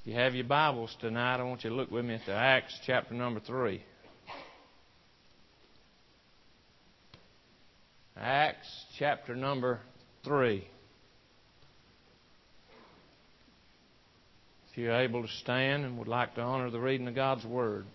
If you have your Bibles tonight, I want you to look with me at the Acts chapter number 3. Acts chapter number 3. If you're able to stand and would like to honor the reading of God's Word.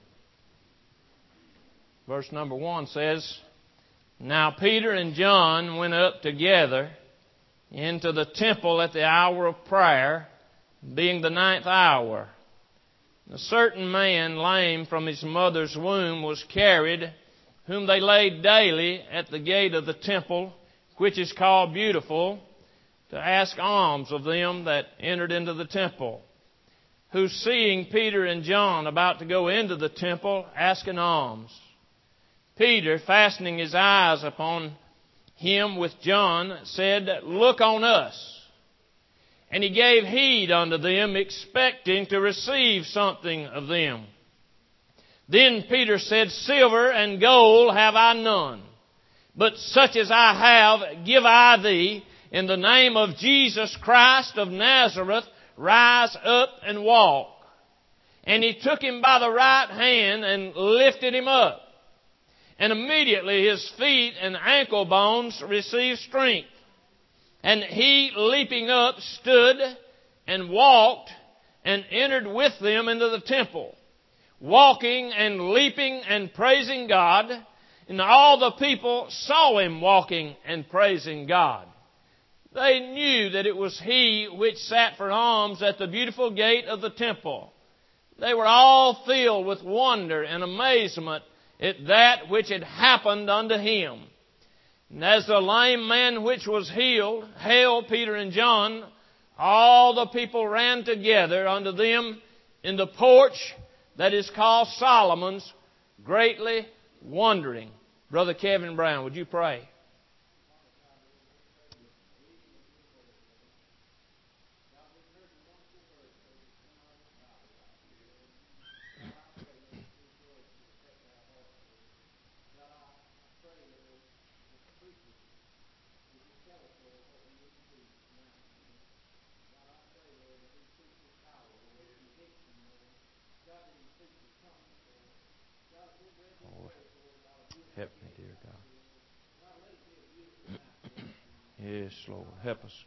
Verse number 1 says, Now Peter and John went up together into the temple at the hour of prayer, being the 9th hour. A certain man, lame from his mother's womb, was carried, whom they laid daily at the gate of the temple, which is called Beautiful, to ask alms of them that entered into the temple, who, seeing Peter and John about to go into the temple, asked an alms. Peter, fastening his eyes upon him with John, said, Look on us. And he gave heed unto them, expecting to receive something of them. Then Peter said, Silver and gold have I none, but such as I have give I thee. In the name of Jesus Christ of Nazareth, rise up and walk. And he took him by the right hand and lifted him up. And immediately his feet and ankle bones received strength. And he, leaping up, stood and walked and entered with them into the temple, walking and leaping and praising God. And all the people saw him walking and praising God. They knew that it was he which sat for alms at the beautiful gate of the temple. They were all filled with wonder and amazement at that which had happened unto him. And as the lame man which was healed hailed Peter and John, all the people ran together unto them in the porch that is called Solomon's, greatly wondering. Brother Kevin Brown, would you pray? Help me, dear God. Yes, Lord. Help us,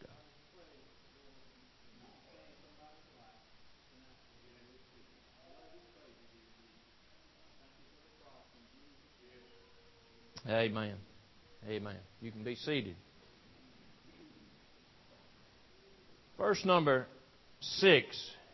God. Amen. Amen. You can be seated. Verse number 6.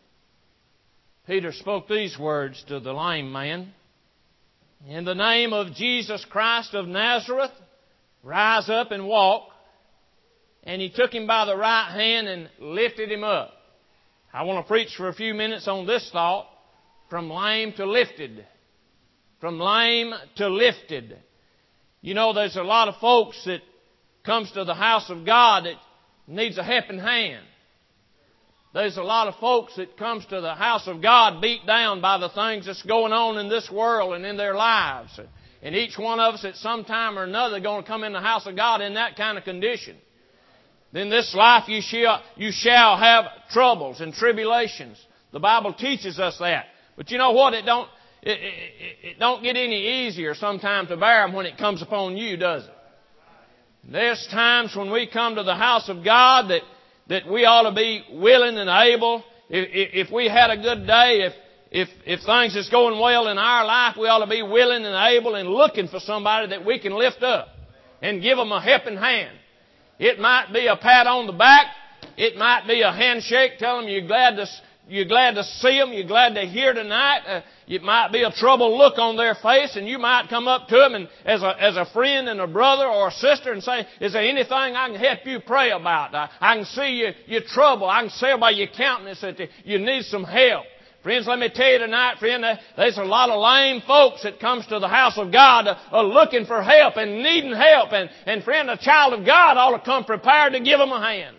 Peter spoke these words to the lame man. In the name of Jesus Christ of Nazareth, rise up and walk. And he took him by the right hand and lifted him up. I want to preach for a few minutes on this thought, from lame to lifted. From lame to lifted. You know, there's a lot of folks that comes to the house of God that needs a helping hand. There's a lot of folks that comes to the house of God beat down by the things that's going on in this world and in their lives. And each one of us at some time or another are going to come in the house of God in that kind of condition. In this life you shall have troubles and tribulations. The Bible teaches us that. But you know what? It don't get any easier sometimes to bear them when it comes upon you, does it? There's times when we come to the house of God that we ought to be willing and able. If we had a good day, if things is going well in our life, we ought to be willing and able and looking for somebody that we can lift up and give them a helping hand. It might be a pat on the back. It might be a handshake, telling them you're glad to see them, you're glad they're here tonight. It might be a troubled look on their face, and you might come up to them and as a friend and a brother or a sister and say, is there anything I can help you pray about? I can see your trouble. I can see by your countenance that you need some help. Friends, let me tell you tonight, friend, there's a lot of lame folks that comes to the house of God looking for help and needing help. And friend, a child of God ought to come prepared to give them a hand.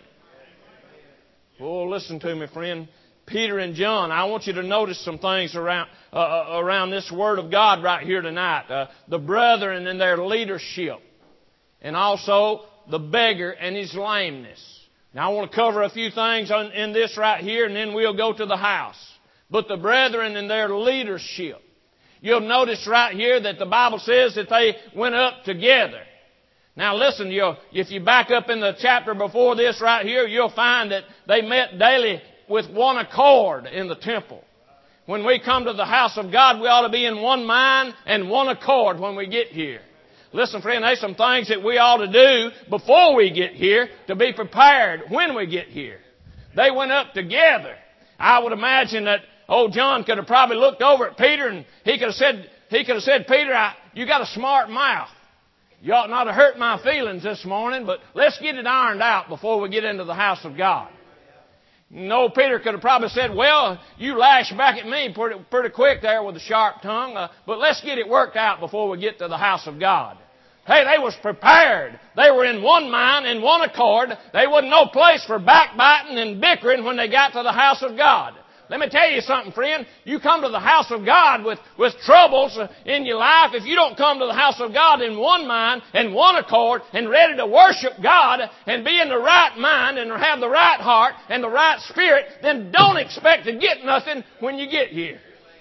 Oh, listen to me, friend. Peter and John, I want you to notice some things around this Word of God right here tonight. The brethren and their leadership. And also the beggar and his lameness. Now I want to cover a few things in this right here, and then we'll go to the house. but the brethren in their leadership. You'll notice right here that the Bible says that they went up together. Now listen, if you back up in the chapter before this right here, you'll find that they met daily with one accord in the temple. When we come to the house of God, we ought to be in one mind and one accord when we get here. Listen, friend, there's some things that we ought to do before we get here to be prepared when we get here. They went up together. I would imagine that old John could have probably looked over at Peter and he could have said, Peter, you got a smart mouth. You ought not to hurt my feelings this morning, but let's get it ironed out before we get into the house of God. No, Peter could have probably said, well, you lash back at me pretty quick there with a sharp tongue, but let's get it worked out before we get to the house of God. Hey, they was prepared. They were in one mind, in one accord. They wasn't no place for backbiting and bickering when they got to the house of God. Let me tell you something, friend. You come to the house of God with troubles in your life. If you don't come to the house of God in one mind and one accord and ready to worship God and be in the right mind and have the right heart and the right spirit, then don't expect to get nothing when you get here.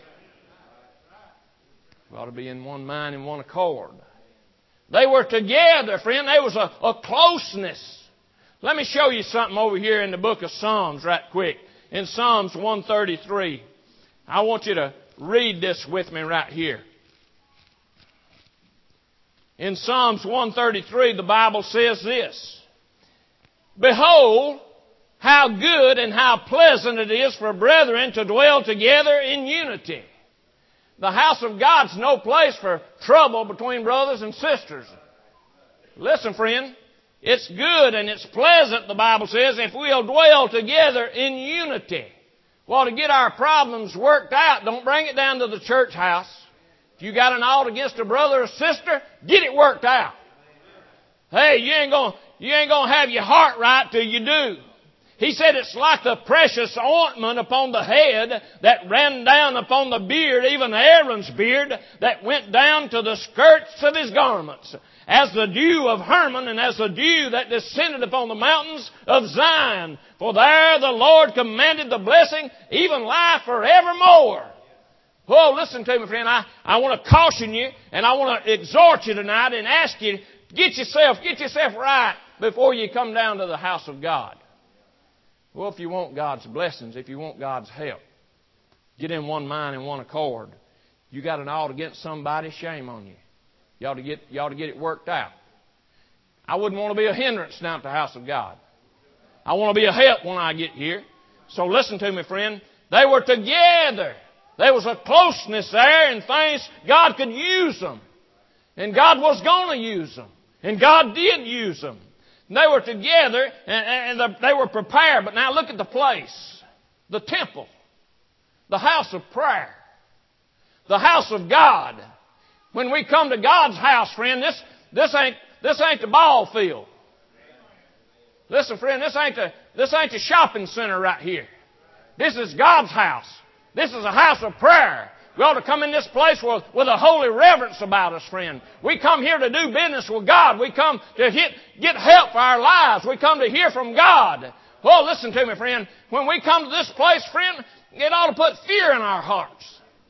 We ought to be in one mind and one accord. They were together, friend. There was a closeness. Let me show you something over here in the book of Psalms right quick. In Psalms 133, I want you to read this with me right here. In Psalms 133, the Bible says this: Behold, how good and how pleasant it is for brethren to dwell together in unity. The house of God's no place for trouble between brothers and sisters. Listen, friend. It's good and it's pleasant, the Bible says, if we'll dwell together in unity. Well, to get our problems worked out, don't bring it down to the church house. If you got an ought against a brother or sister, get it worked out. Hey, you ain't gonna have your heart right till you do. He said it's like the precious ointment upon the head that ran down upon the beard, even Aaron's beard, that went down to the skirts of his garments, as the dew of Hermon and as the dew that descended upon the mountains of Zion. For there the Lord commanded the blessing, even life forevermore. Oh, listen to me, friend. I want to caution you and I want to exhort you tonight and ask you, get yourself right before you come down to the house of God. Well, if you want God's blessings, if you want God's help, get in one mind and one accord. You got an ought against somebody, shame on you. You ought to get it worked out. I wouldn't want to be a hindrance down at the house of God. I want to be a help when I get here. So listen to me, friend. They were together. There was a closeness there and things, God could use them. And God was going to use them. And God did use them. They were together and they were prepared. But now look at the place. The temple. The house of prayer. The house of God. When we come to God's house, friend, this ain't the ball field. Listen, friend, this ain't the shopping center right here. This is God's house. This is a house of prayer. We ought to come in this place with a holy reverence about us, friend. We come here to do business with God. We come to get help for our lives. We come to hear from God. Oh, listen to me, friend. When we come to this place, friend, it ought to put fear in our hearts.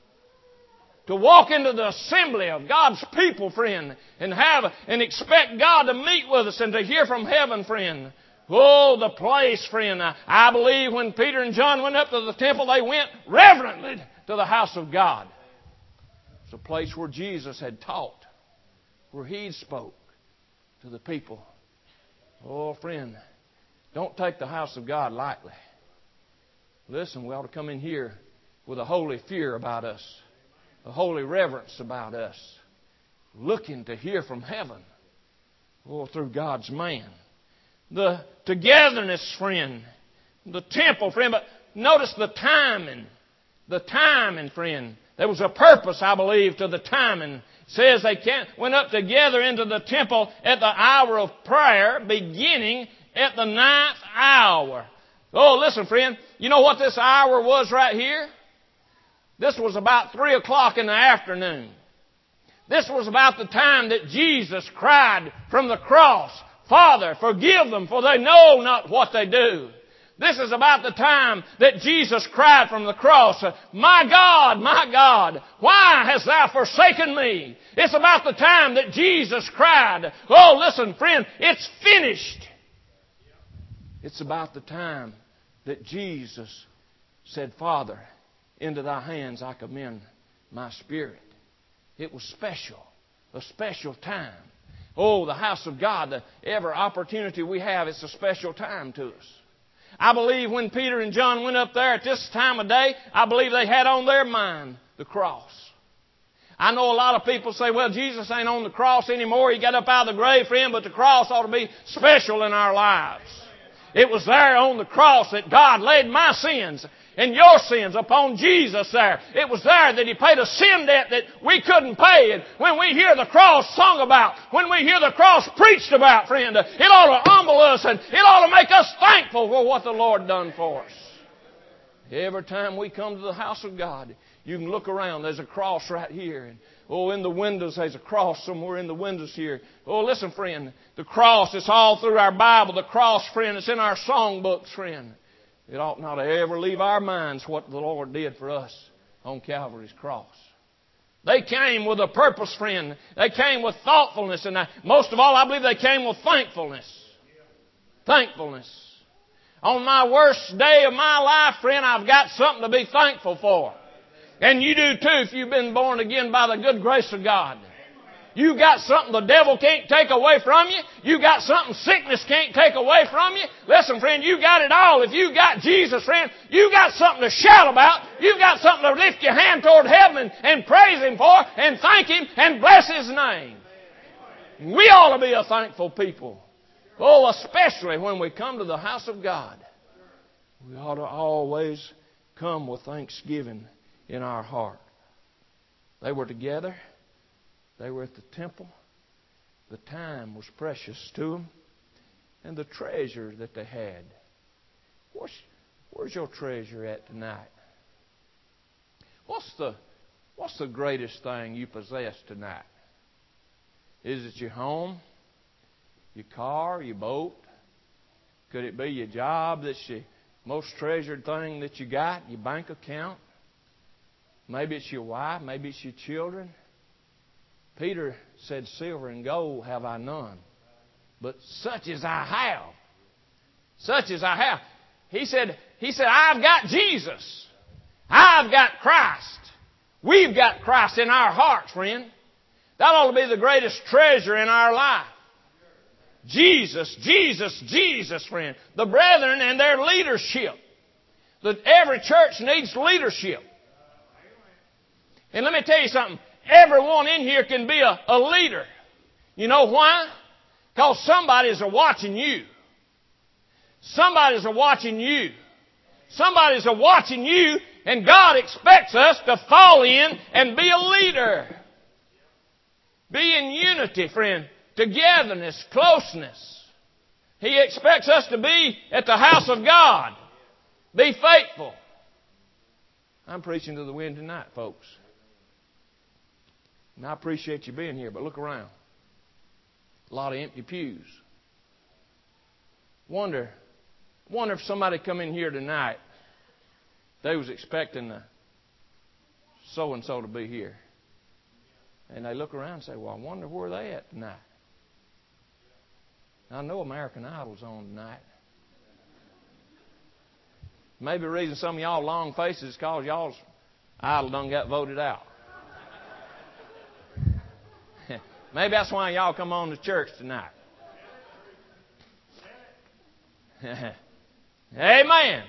To walk into the assembly of God's people, friend, and expect God to meet with us and to hear from heaven, friend. Oh, the place, friend. I believe when Peter and John went up to the temple, they went reverently to the house of God. It's a place where Jesus had taught, where He spoke to the people. Oh, friend, don't take the house of God lightly. Listen, we ought to come in here with a holy fear about us, a holy reverence about us, looking to hear from heaven, or through God's man. The togetherness, friend, the temple, friend, but notice the timing. The timing, friend. There was a purpose, I believe, to the timing. It says they went up together into the temple at the hour of prayer, beginning at the 9th hour. Oh, listen, friend. You know what this hour was right here? This was about 3 o'clock in the afternoon. This was about the time that Jesus cried from the cross, Father, forgive them, for they know not what they do. This is about the time that Jesus cried from the cross, my God, why hast thou forsaken me? It's about the time that Jesus cried, oh, listen, friend, it's finished. It's about the time that Jesus said, Father, into thy hands I commend my spirit. It was special, a special time. Oh, the house of God, every opportunity we have, it's a special time to us. I believe when Peter and John went up there at this time of day, I believe they had on their mind the cross. I know a lot of people say, well, Jesus ain't on the cross anymore. He got up out of the grave, friend, but the cross ought to be special in our lives. It was there on the cross that God laid my sins and your sins upon Jesus there. It was there that He paid a sin debt that we couldn't pay. And when we hear the cross sung about, when we hear the cross preached about, friend, it ought to humble us and it ought to make us thankful for what the Lord done for us. Every time we come to the house of God, you can look around. There's a cross right here. And, oh, in the windows, there's a cross somewhere in the windows here. Oh, listen, friend. The cross is all through our Bible. The cross, friend, it's in our songbooks, friend. It ought not to ever leave our minds what the Lord did for us on Calvary's cross. They came with a purpose, friend. They came with thoughtfulness. And most of all, I believe they came with thankfulness. Thankfulness. On my worst day of my life, friend, I've got something to be thankful for. And you do too if you've been born again by the good grace of God. You got something the devil can't take away from you. You got something sickness can't take away from you. Listen, friend, you got it all. If you got Jesus, friend, you got something to shout about. You got something to lift your hand toward heaven and praise Him for and thank Him and bless His name. We ought to be a thankful people. Oh, especially when we come to the house of God. We ought to always come with thanksgiving in our heart. They were together. They were at the temple. The time was precious to them. And the treasure that they had. Where's your treasure at tonight? What's the greatest thing you possess tonight? Is it your home? Your car? Your boat? Could it be your job that's your most treasured thing that you got? Your bank account? Maybe it's your wife. Maybe it's your children. Peter said, silver and gold have I none, but such as I have. Such as I have. He said, I've got Jesus. I've got Christ. We've got Christ in our hearts, friend. That ought to be the greatest treasure in our life. Jesus, Jesus, Jesus, friend. The brethren and their leadership. Every church needs leadership. And let me tell you something. Everyone in here can be a leader. You know why? Because somebody's watching you. Somebody's watching you. Somebody's watching you, and God expects us to fall in and be a leader. Be in unity, friend. Togetherness, closeness. He expects us to be at the house of God. Be faithful. I'm preaching to the wind tonight, folks. And I appreciate you being here, but look around. A lot of empty pews. Wonder if somebody come in here tonight, they was expecting the so-and-so to be here. And they look around and say, well, I wonder where they at tonight. I know American Idol's on tonight. Maybe the reason some of y'all long faces is because y'all's idol done got voted out. Maybe that's why y'all come on to church tonight. Amen.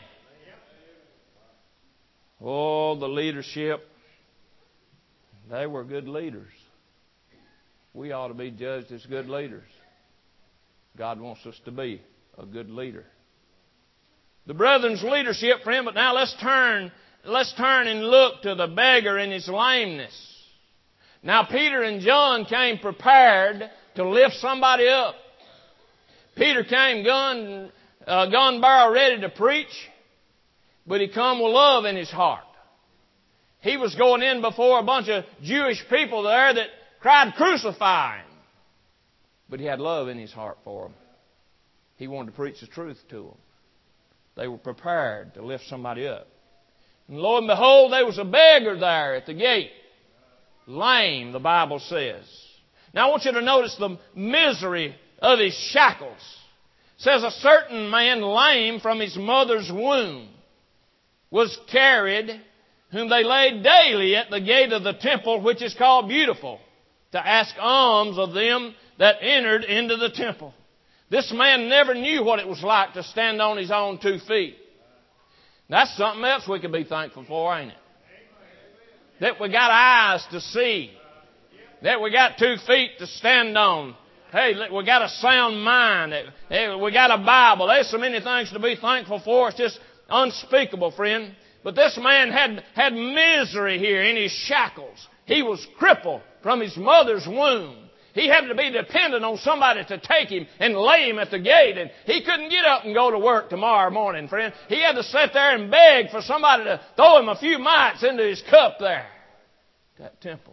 Oh, the leadership. They were good leaders. We ought to be judged as good leaders. God wants us to be a good leader. The brethren's leadership, friend, but now let's turn and look to the beggar in his lameness. Now, Peter and John came prepared to lift somebody up. Peter came gun barrel ready to preach, but he come with love in his heart. He was going in before a bunch of Jewish people there that cried, crucify him. But he had love in his heart for them. He wanted to preach the truth to them. They were prepared to lift somebody up. And lo and behold, there was a beggar there at the gate. Lame, the Bible says. Now I want you to notice the misery of his shackles. It says a certain man lame from his mother's womb was carried, whom they laid daily at the gate of the temple, which is called Beautiful, to ask alms of them that entered into the temple. This man never knew what it was like to stand on his own 2 feet. That's something else we could be thankful for, ain't it? That we got eyes to see. That we got 2 feet to stand on. Hey, we got a sound mind. Hey, we got a Bible. There's so many things to be thankful for. It's just unspeakable, friend. But this man had misery here in his shackles. He was crippled from his mother's womb. He had to be dependent on somebody to take him and lay him at the gate. And he couldn't get up and go to work tomorrow morning, friend. He had to sit there and beg for somebody to throw him a few mites into his cup there. That temple.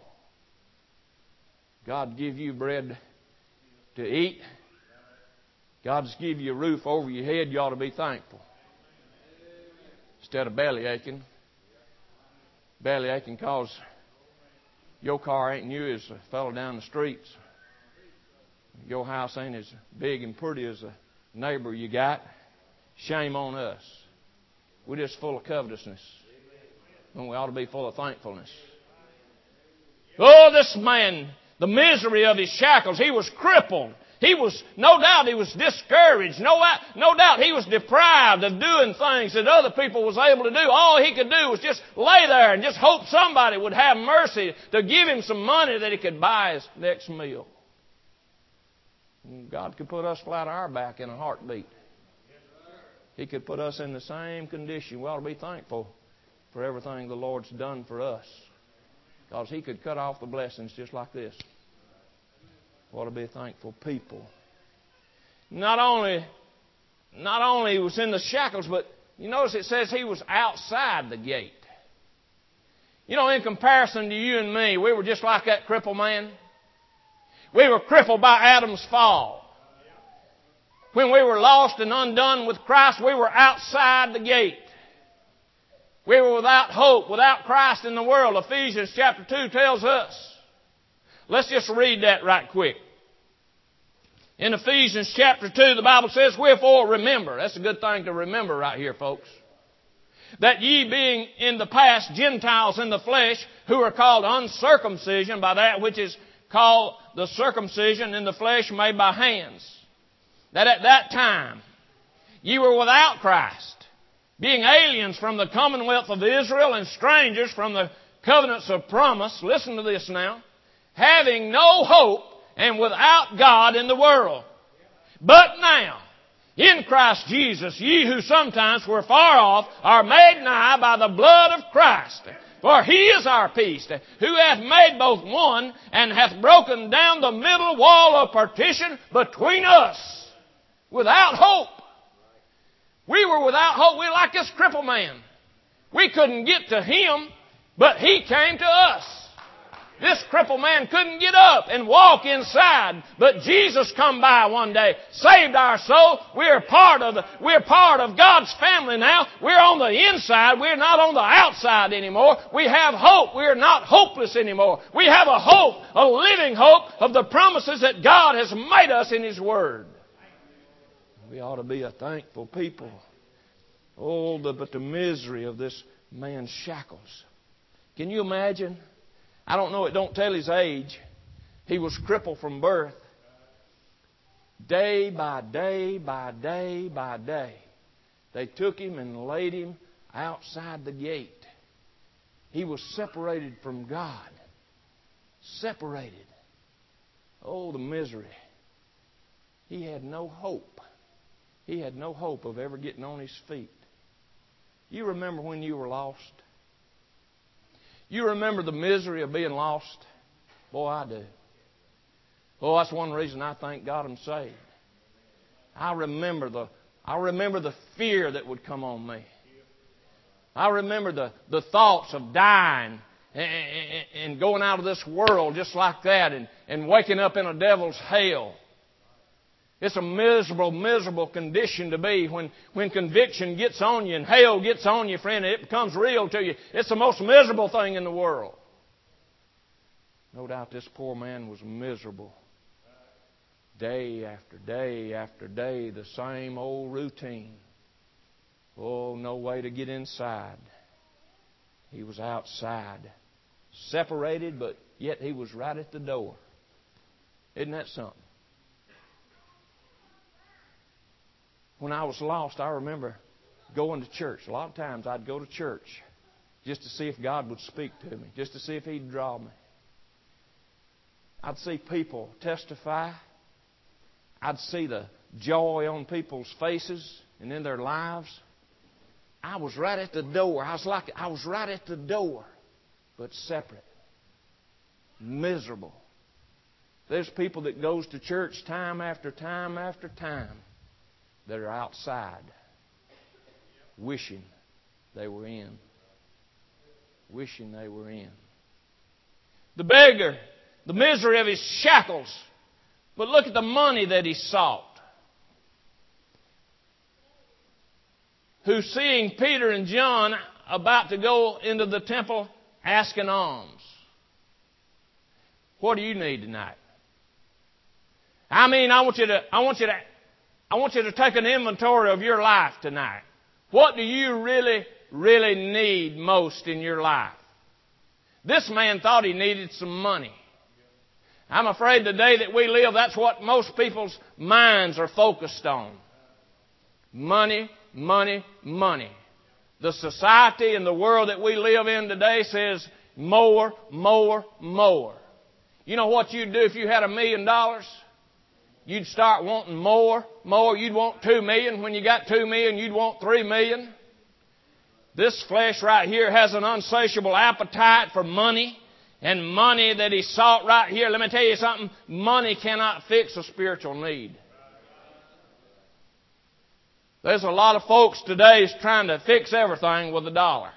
God give you bread to eat. God's give you a roof over your head. You ought to be thankful. Instead of belly aching. Belly aching because your car ain't new as a fellow down the streets. Your house ain't as big and pretty as a neighbor you got. Shame on us. We're just full of covetousness. When we ought to be full of thankfulness. Oh, this man, the misery of his shackles, he was crippled. No doubt he was discouraged. No doubt he was deprived of doing things that other people was able to do. All he could do was just lay there and just hope somebody would have mercy to give him some money that he could buy his next meal. And God could put us flat on our back in a heartbeat. He could put us in the same condition. We ought to be thankful for everything the Lord's done for us. Because He could cut off the blessings just like this. We ought to be thankful people. Not only was in the shackles, but you notice it says he was outside the gate. You know, in comparison to you and me, we were just like that crippled man. We were crippled by Adam's fall. When we were lost and undone with Christ, we were outside the gate. We were without hope, without Christ in the world. Ephesians chapter 2 tells us. Let's just read that right quick. In Ephesians chapter 2, the Bible says, wherefore remember. That's a good thing to remember right here, folks. That ye being in the past Gentiles in the flesh, who are called uncircumcision by that which is called the circumcision in the flesh made by hands. That at that time ye were without Christ, being aliens from the commonwealth of Israel and strangers from the covenants of promise. Listen to this now. Having no hope and without God in the world. But now, in Christ Jesus, ye who sometimes were far off are made nigh by the blood of Christ. For He is our peace, who hath made both one and hath broken down the middle wall of partition between us. Without hope. We were without hope. We were like this crippled man. We couldn't get to Him, but He came to us. This crippled man couldn't get up and walk inside, but Jesus come by one day, saved our soul. We're part of God's family now. We're on the inside. We're not on the outside anymore. We have hope. We're not hopeless anymore. We have a hope, a living hope of the promises that God has made us in His Word. We ought to be a thankful people. Oh, but the misery of this man's shackles. Can you imagine? I don't know, it don't tell his age. He was crippled from birth. Day by day by day by day, they took him and laid him outside the gate. He was separated from God. Separated. Oh, the misery. He had no hope. He had no hope of ever getting on his feet. You remember when you were lost? You remember the misery of being lost? Boy, I do. Oh, that's one reason I thank God I'm saved. I remember the fear that would come on me. I remember the thoughts of dying and going out of this world just like that and waking up in a devil's hell. It's a miserable, miserable condition to be when conviction gets on you and hell gets on you, friend, and it becomes real to you. It's the most miserable thing in the world. No doubt this poor man was miserable. Day after day after day, the same old routine. Oh, no way to get inside. He was outside. Separated, but yet he was right at the door. Isn't that something? When I was lost, I remember going to church. A lot of times I'd go to church just to see if God would speak to me, just to see if He'd draw me. I'd see people testify. I'd see the joy on people's faces and in their lives. I was right at the door. I was right at the door, but separate. Miserable. There's people that goes to church time after time after time that are outside, wishing they were in. Wishing they were in. The beggar, the misery of his shackles. But look at the money that he sought. Who, seeing Peter and John about to go into the temple asking alms. What do you need tonight? I want you to take an inventory of your life tonight. What do you really, really need most in your life? This man thought he needed some money. I'm afraid the day that we live, that's what most people's minds are focused on. Money, money, money. The society and the world that we live in today says more, more, more. You know what you'd do if you had $1 million? You'd start wanting more, more. You'd want $2 million. When you got $2 million, you'd want $3 million. This flesh right here has an unsatiable appetite for money. And money that he sought right here, let me tell you something, money cannot fix a spiritual need. There's a lot of folks today trying to fix everything with $1.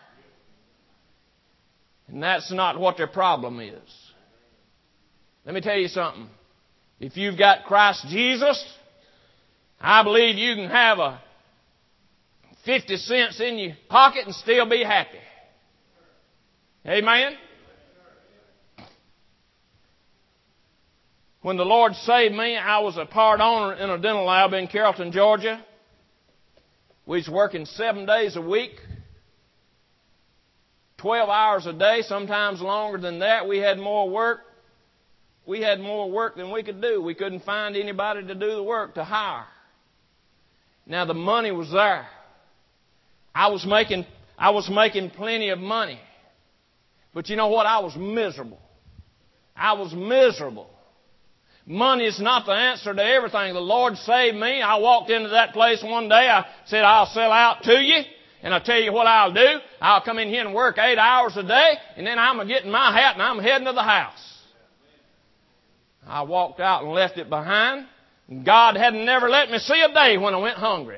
And that's not what their problem is. Let me tell you something. If you've got Christ Jesus, I believe you can have 50 cents in your pocket and still be happy. Amen? When the Lord saved me, I was a part owner in a dental lab in Carrollton, Georgia. We was working 7 days a week, 12 hours a day, sometimes longer than that. We had more work. We had more work than we could do. We couldn't find anybody to do the work, to hire. Now the money was there. I was making plenty of money. But you know what? I was miserable. I was miserable. Money is not the answer to everything. The Lord saved me. I walked into that place one day. I said, I'll sell out to you. And I'll tell you what I'll do. I'll come in here and work 8 hours a day. And then I'm going to get in my hat and I'm heading to the house. I walked out and left it behind. And God had never let me see a day when I went hungry.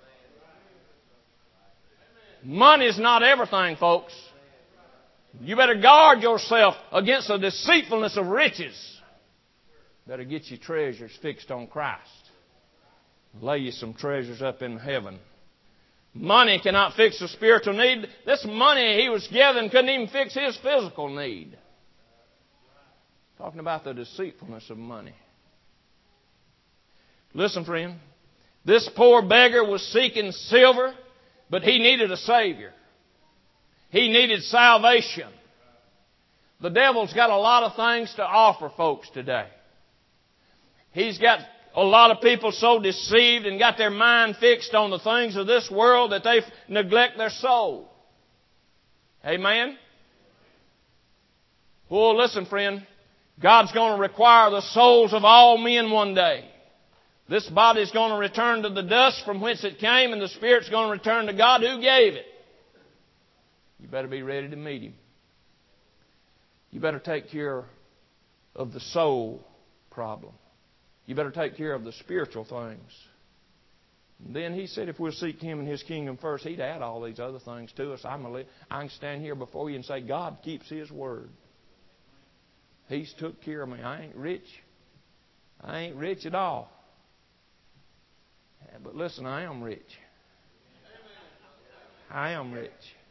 Money is not everything, folks. You better guard yourself against the deceitfulness of riches. Better get your treasures fixed on Christ. Lay you some treasures up in heaven. Money cannot fix a spiritual need. This money he was given couldn't even fix his physical need. Talking about the deceitfulness of money. Listen, friend. This poor beggar was seeking silver, but he needed a Savior. He needed salvation. The devil's got a lot of things to offer folks today. He's got a lot of people so deceived and got their mind fixed on the things of this world that they neglect their soul. Amen? Well, listen, friend. God's going to require the souls of all men one day. This body's going to return to the dust from whence it came, and the spirit's going to return to God who gave it. You better be ready to meet Him. You better take care of the soul problem. You better take care of the spiritual things. And then He said if we'll seek Him and His kingdom first, He'd add all these other things to us. I can stand here before you and say, God keeps His word. He's took care of me. I ain't rich. I ain't rich at all. But listen, I am rich. I am rich.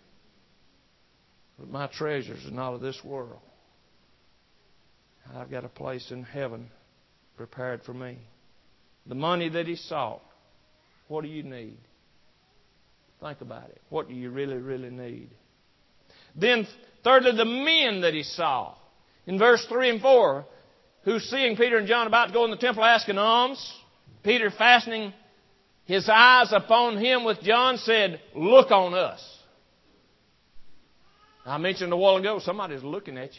But my treasures are not of this world. I've got a place in heaven prepared for me. The money that he sought, what do you need? Think about it. What do you really, really need? Then, thirdly, the men that he saw. In verse 3 and 4, who seeing Peter and John about to go in the temple asking alms, Peter fastening his eyes upon him with John said, "Look on us." I mentioned a while ago, somebody's looking at you.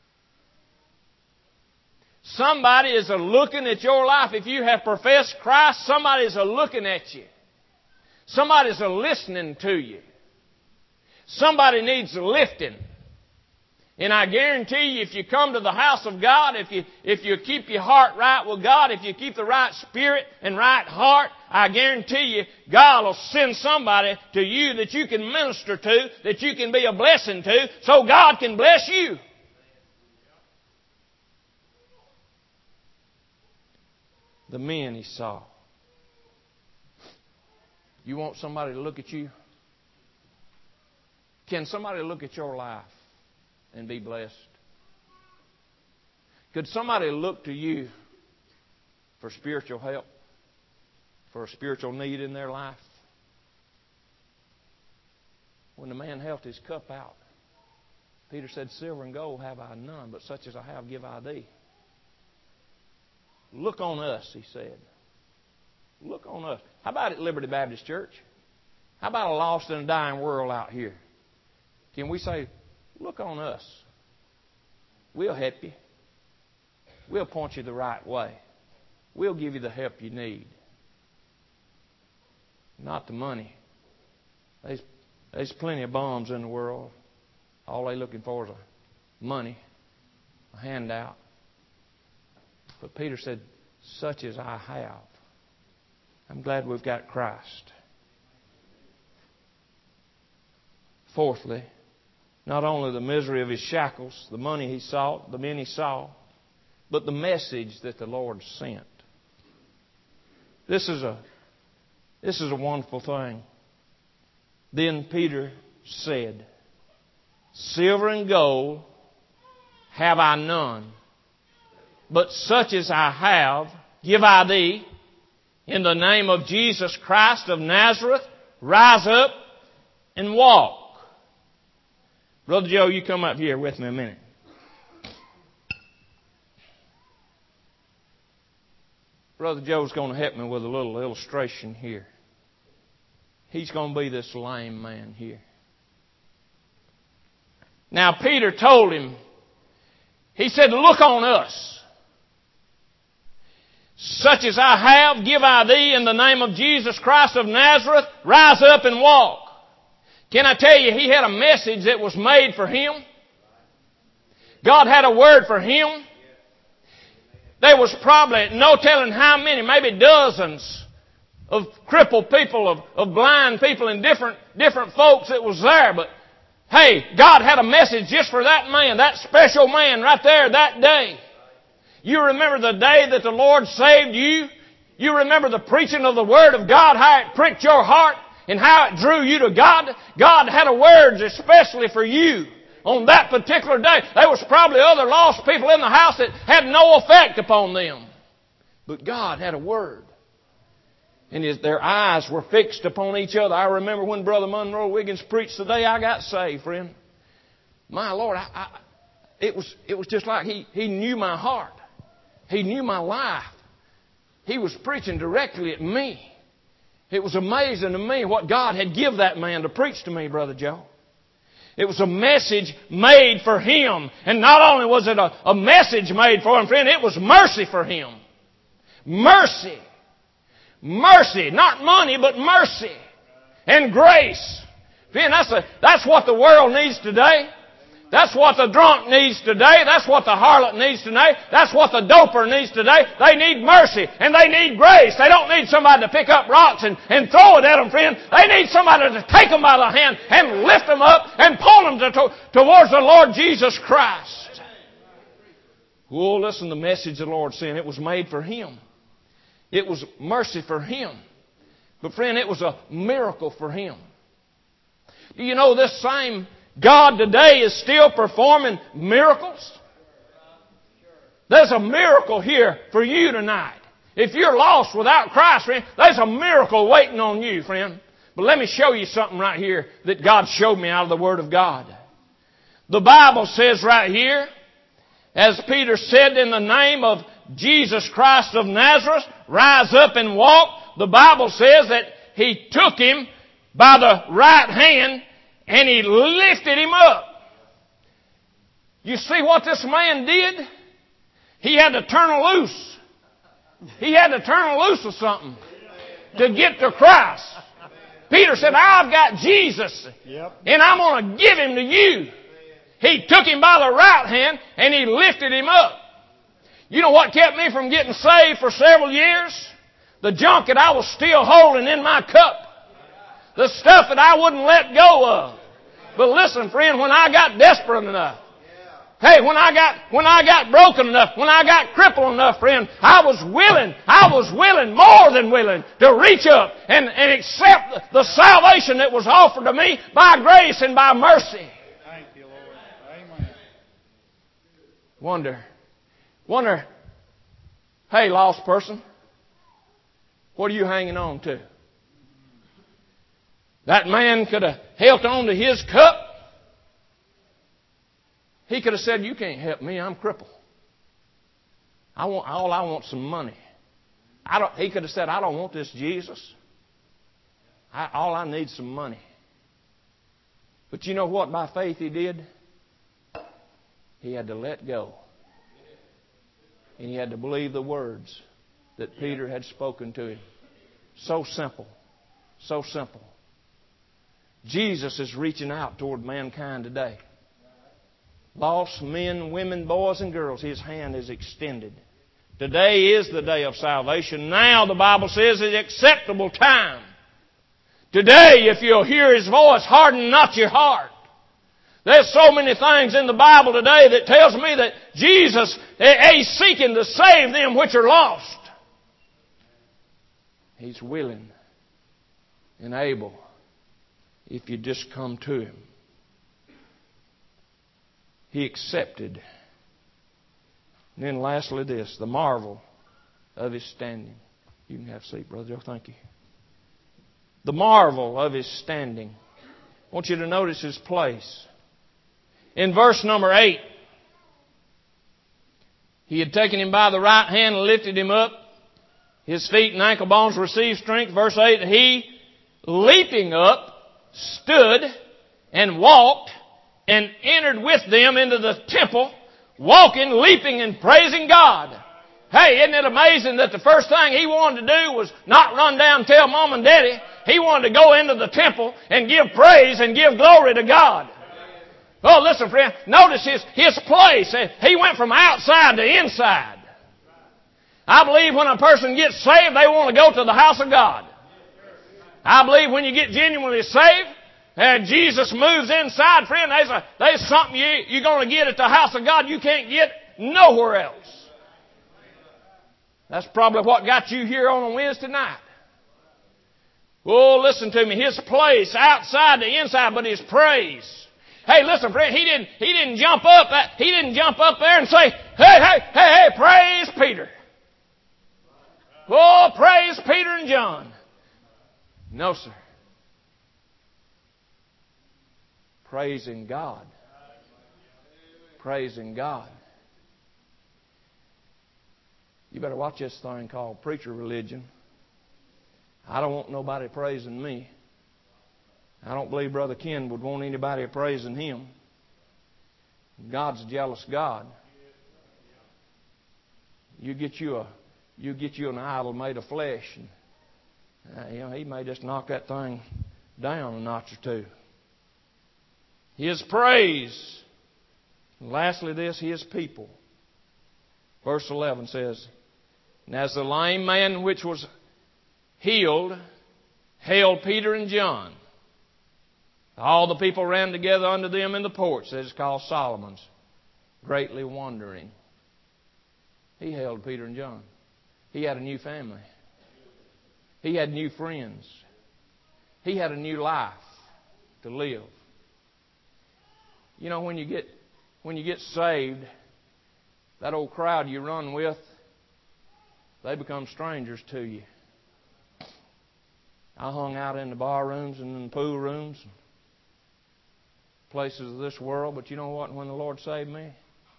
Somebody is looking at your life. If you have professed Christ, somebody is looking at you. Somebody is listening to you. Somebody needs lifting. And I guarantee you, if you come to the house of God, if you keep your heart right with God, if you keep the right spirit and right heart, I guarantee you, God will send somebody to you that you can minister to, that you can be a blessing to, so God can bless you. The men he saw. You want somebody to look at you? Can somebody look at your life and be blessed? Could somebody look to you for spiritual help? For a spiritual need in their life? When the man held his cup out, Peter said, "Silver and gold have I none, but such as I have give I thee." Look on us, he said. Look on us. How about at Liberty Baptist Church? How about a lost and a dying world out here? Can we say, "Look on us. We'll help you. We'll point you the right way. We'll give you the help you need." Not the money. There's plenty of bums in the world. All they're looking for is money, a handout. But Peter said, "Such as I have." I'm glad we've got Christ. Fourthly, not only the misery of his shackles, the money he sought, the men he saw, but the message that the Lord sent. This is a wonderful thing. Then Peter said, "Silver and gold have I none, but such as I have give I thee. In the name of Jesus Christ of Nazareth, rise up and walk." Brother Joe, you come up here with me a minute. Brother Joe's going to help me with a little illustration here. He's going to be this lame man here. Now, Peter told him, he said, "Look on us. Such as I have, give I thee in the name of Jesus Christ of Nazareth, rise up and walk." Can I tell you, he had a message that was made for him. God had a word for him. There was probably no telling how many, maybe dozens of crippled people, of blind people and different folks that was there. But hey, God had a message just for that man, that special man right there that day. You remember the day that the Lord saved you? You remember the preaching of the Word of God, how it pricked your heart and how it drew you to God? God had a word especially for you on that particular day. There was probably other lost people in the house that had no effect upon them. But God had a word. And their eyes were fixed upon each other. I remember when Brother Monroe Wiggins preached the day I got saved, friend. My Lord, it was just like he knew my heart. He knew my life. He was preaching directly at me. It was amazing to me what God had given that man to preach to me, Brother Joe. It was a message made for him. And not only was it a message made for him, friend, it was mercy for him. Mercy. Mercy. Not money, but mercy. And grace. Friend, that's what the world needs today. That's what the drunk needs today. That's what the harlot needs today. That's what the doper needs today. They need mercy and they need grace. They don't need somebody to pick up rocks and throw it at them, friend. They need somebody to take them by the hand and lift them up and pull them towards the Lord Jesus Christ. Oh, listen, the message the Lord sent, it was made for him. It was mercy for him. But friend, it was a miracle for him. Do you know this same God today is still performing miracles? There's a miracle here for you tonight. If you're lost without Christ, friend, there's a miracle waiting on you, friend. But let me show you something right here that God showed me out of the Word of God. The Bible says right here, as Peter said, in the name of Jesus Christ of Nazareth, rise up and walk. The Bible says that he took him by the right hand and he lifted him up. You see what this man did? He had to turn loose. He had to turn loose of something to get to Christ. Peter said, I've got Jesus, and I'm going to give him to you. He took him by the right hand and he lifted him up. You know what kept me from getting saved for several years? The junk that I was still holding in my cup. The stuff that I wouldn't let go of. But listen, friend, when I got desperate enough, hey, when I got broken enough, when I got crippled enough, friend, I was willing, more than willing, to reach up and accept the salvation that was offered to me by grace and by mercy. Thank you, Lord. Amen. Wonder, hey, lost person, what are you hanging on to? That man could have held on to his cup. He could have said, you can't help me, I'm crippled. I want some money. He could have said, I don't want this Jesus. All I need is some money. But you know what by faith he did? He had to let go. And he had to believe the words that Peter had spoken to him. So simple. So simple. Jesus is reaching out toward mankind today. Lost men, women, boys, and girls, His hand is extended. Today is the day of salvation. Now, the Bible says, is acceptable time. Today, if you'll hear His voice, harden not your heart. There's so many things in the Bible today that tells me that Jesus is seeking to save them which are lost. He's willing and able if you just come to Him. He accepted. And then lastly this, the marvel of His standing. You can have a seat, Brother Joe. Thank you. The marvel of His standing. I want you to notice His place. In verse number 8, He had taken him by the right hand and lifted him up. His feet and ankle bones received strength. Verse 8, He, leaping up, stood and walked and entered with them into the temple, walking, leaping, and praising God. Hey, isn't it amazing that the first thing he wanted to do was not run down and tell Mom and Daddy. He wanted to go into the temple and give praise and give glory to God. Oh, listen, friend, notice his place. He went from outside to inside. I believe when a person gets saved, they want to go to the house of God. I believe when you get genuinely saved, and Jesus moves inside, friend, there's something you're going to get at the house of God you can't get nowhere else. That's probably what got you here on a Wednesday night. Oh, listen to me. His place outside to inside, but His praise. Hey, listen, friend, he didn't jump up there and say, hey, praise Peter. Oh, praise Peter and John. No, sir. Praising God. Praising God. You better watch this thing called preacher religion. I don't want nobody praising me. I don't believe Brother Ken would want anybody praising him. God's a jealous God. You get you an idol made of flesh, and He may just knock that thing down a notch or two. His praise. And lastly, His people. Verse 11 says, And as the lame man which was healed hailed Peter and John, all the people ran together unto them in the porch, that is called Solomon's, greatly wondering. He hailed Peter and John. He had a new family. He had new friends. He had a new life to live. You know, when you get saved, that old crowd you run with, they become strangers to you. I hung out in the bar rooms and in the pool rooms, places of this world, but you know what? When the Lord saved me,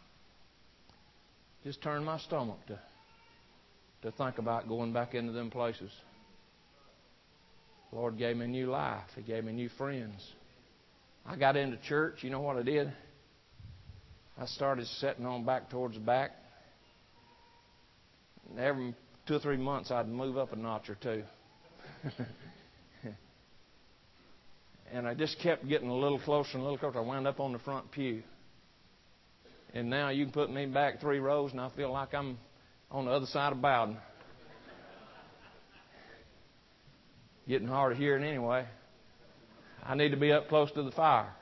just turned my stomach to think about going back into them places. The Lord gave me a new life. He gave me new friends. I got into church. You know what I did? I started sitting on back towards the back. And every 2 or 3 months, I'd move up a notch or two. And I just kept getting a little closer and a little closer. I wound up on the front pew. And now you can put me back 3 rows, and I feel like I'm on the other side of Bowden. Getting hard of hearing anyway. I need to be up close to the fire.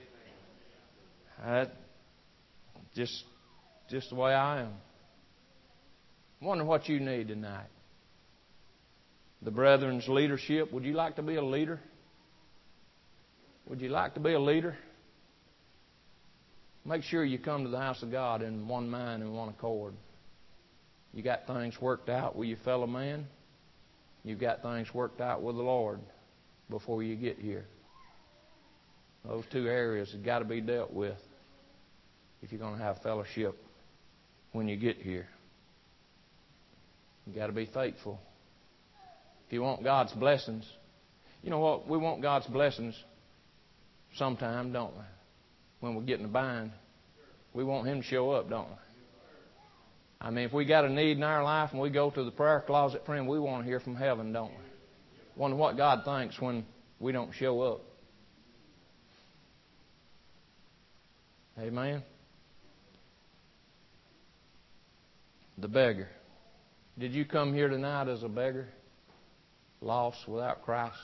Just the way I am. I wonder what you need tonight. The brethren's leadership. Would you like to be a leader? Would you like to be a leader? Make sure you come to the house of God in one mind and one accord. You got things worked out with your fellow man. You've got things worked out with the Lord before you get here. Those 2 areas have got to be dealt with if you're going to have fellowship when you get here. You've got to be faithful. If you want God's blessings, you know what? We want God's blessings sometime, don't we? When we get in a bind. We want Him to show up, don't we? I mean, if we got a need in our life and we go to the prayer closet, friend, we want to hear from heaven, don't we? Wonder what God thinks when we don't show up. Amen? The beggar. Did you come here tonight as a beggar? Lost without Christ?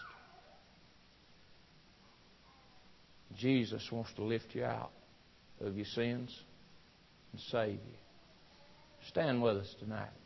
Jesus wants to lift you out of your sins and save you. Stand with us tonight.